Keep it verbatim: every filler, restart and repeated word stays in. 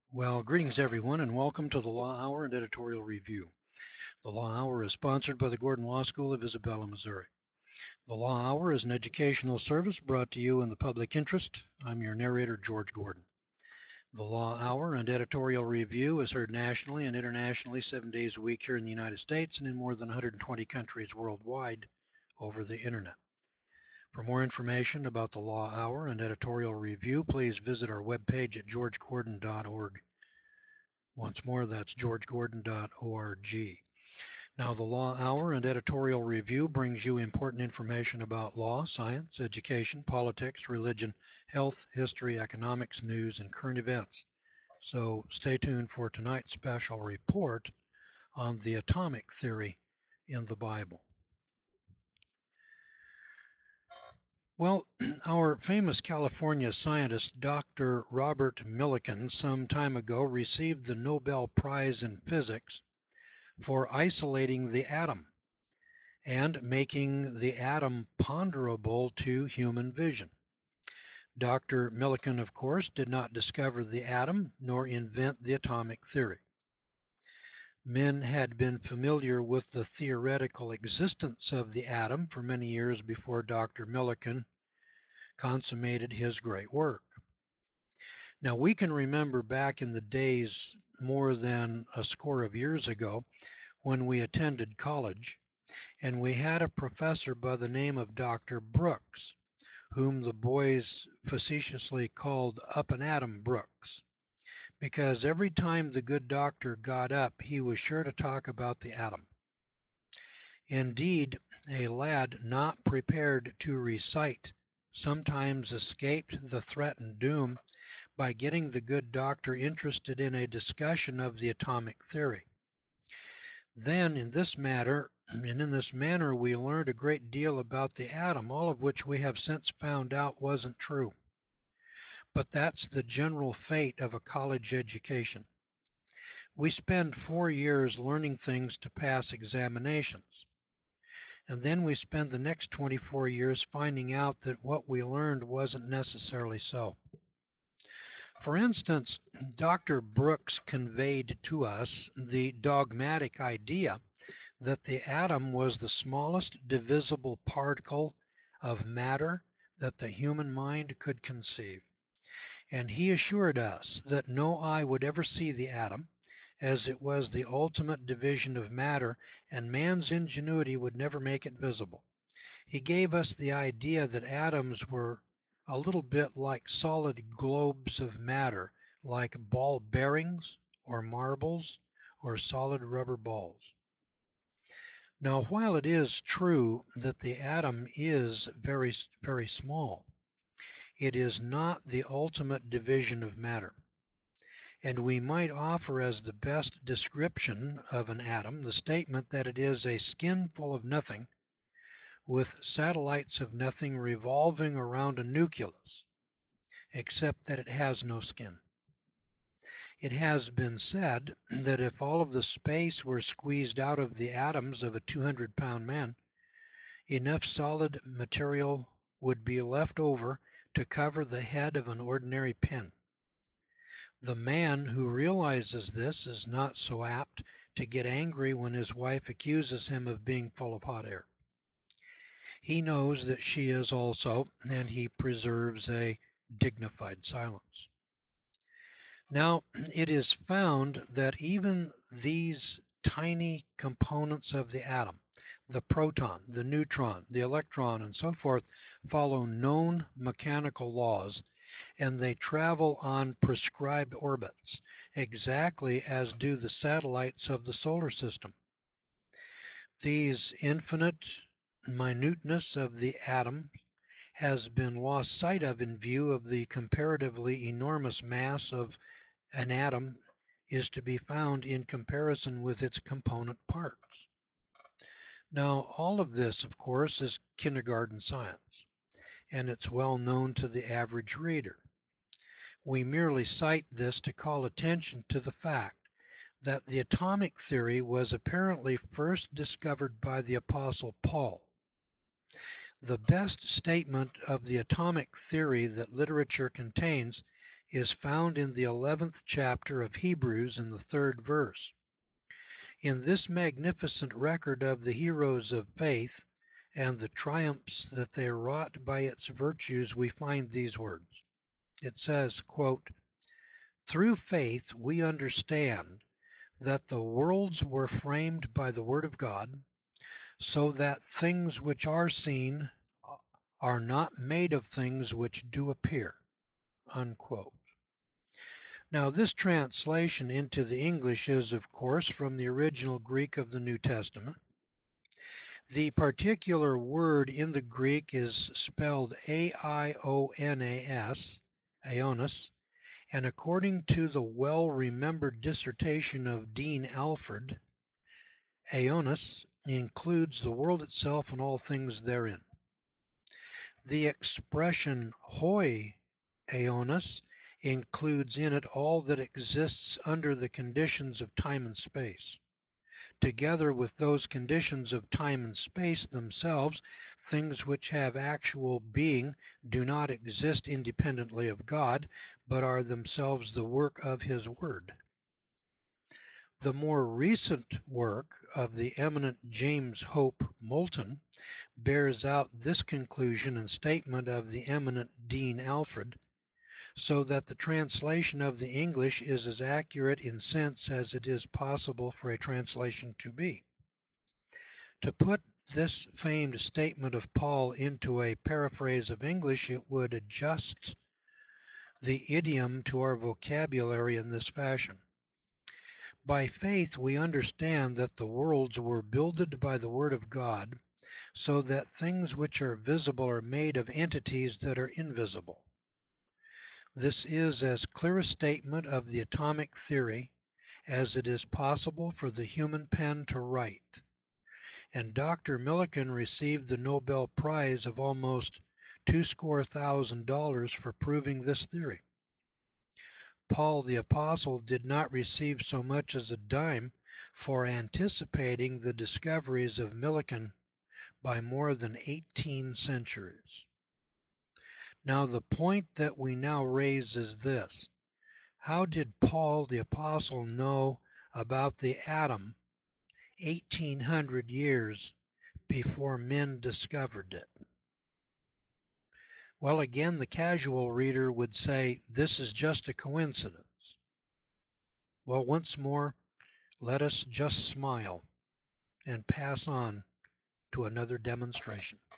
Well, greetings everyone, and welcome to the Law Hour and Editorial Review. The Law Hour is sponsored by the Gordon Law School of Isabella, Missouri. The Law Hour is an educational service brought to you in the public interest. I'm your narrator, George Gordon. The Law Hour and Editorial Review is heard nationally and internationally seven days a week here in the United States and in more than one hundred twenty countries worldwide over the Internet. For more information about the Law Hour and Editorial Review, please visit our webpage at george gordon dot org. Once more, that's george gordon dot org. Now, the Law Hour and Editorial Review brings you important information about law, science, education, politics, religion, health, history, economics, news, and current events. So stay tuned for tonight's special report on the atomic theory in the Bible. Well, our famous California scientist, Doctor Robert Millikan, some time ago received the Nobel Prize in Physics for isolating the atom and making the atom ponderable to human vision. Doctor Millikan, of course, did not discover the atom nor invent the atomic theory. Men had been familiar with the theoretical existence of the atom for many years before Doctor Millikan consummated his great work. Now, we can remember back in the days more than a score of years ago when we attended college, and we had a professor by the name of Doctor Brooks, whom the boys facetiously called Up and Atom Brooks, because every time the good doctor got up, he was sure to talk about the atom. Indeed, a lad not prepared to recite sometimes escaped the threatened doom by getting the good doctor interested in a discussion of the atomic theory. Then, in this matter, and in this manner, we learned a great deal about the atom, all of which we have since found out wasn't true. But that's the general fate of a college education. We spend four years learning things to pass examinations. And then we spend the next twenty-four years finding out that what we learned wasn't necessarily so. For instance, Doctor Brooks conveyed to us the dogmatic idea that the atom was the smallest divisible particle of matter that the human mind could conceive. And he assured us that no eye would ever see the atom, as it was the ultimate division of matter, and man's ingenuity would never make it visible. He gave us the idea that atoms were a little bit like solid globes of matter, like ball bearings or marbles or solid rubber balls. Now, while it is true that the atom is very, very small, it is not the ultimate division of matter. And we might offer as the best description of an atom the statement that it is a skin full of nothing with satellites of nothing revolving around a nucleus, except that it has no skin. It has been said that if all of the space were squeezed out of the atoms of a two hundred pound man, enough solid material would be left over to cover the head of an ordinary pin. The man who realizes this is not so apt to get angry when his wife accuses him of being full of hot air. He knows that she is also, and he preserves a dignified silence. Now, it is found that even these tiny components of the atom, the proton, the neutron, the electron, and so forth, follow known mechanical laws, and they travel on prescribed orbits, exactly as do the satellites of the solar system. These infinite minuteness of the atom has been lost sight of in view of the comparatively enormous mass of an atom is to be found in comparison with its component parts. Now, all of this, of course, is kindergarten science, and it's well known to the average reader. We merely cite this to call attention to the fact that the atomic theory was apparently first discovered by the Apostle Paul. The best statement of the atomic theory that literature contains is found in the eleventh chapter of Hebrews in the third verse. In this magnificent record of the heroes of faith and the triumphs that they wrought by its virtues, we find these words. It says, quote, "Through faith we understand that the worlds were framed by the word of God, so that things which are seen are not made of things which do appear." Unquote. Now, this translation into the English is, of course, from the original Greek of the New Testament. The particular word in the Greek is spelled A I O N A S, Ionis, and according to the well-remembered dissertation of Dean Alford, Ionis includes the world itself and all things therein. The expression hoi Ionis includes in it all that exists under the conditions of time and space. Together with those conditions of time and space themselves, things which have actual being do not exist independently of God, but are themselves the work of His Word. The more recent work of the eminent James Hope Moulton bears out this conclusion and statement of the eminent Dean Alford, so that the translation of the English is as accurate in sense as it is possible for a translation to be. To put this famed statement of Paul into a paraphrase of English, it would adjust the idiom to our vocabulary in this fashion. By faith we understand that the worlds were builded by the Word of God, so that things which are visible are made of entities that are invisible. This is as clear a statement of the atomic theory as it is possible for the human pen to write. And Doctor Millikan received the Nobel Prize of almost two score thousand dollars for proving this theory. Paul the Apostle did not receive so much as a dime for anticipating the discoveries of Millikan by more than eighteen centuries. Now, the point that we now raise is this: how did Paul the Apostle know about the atom eighteen hundred years before men discovered it? Well, again, the casual reader would say this is just a coincidence. Well, once more, let us just smile and pass on to another demonstration.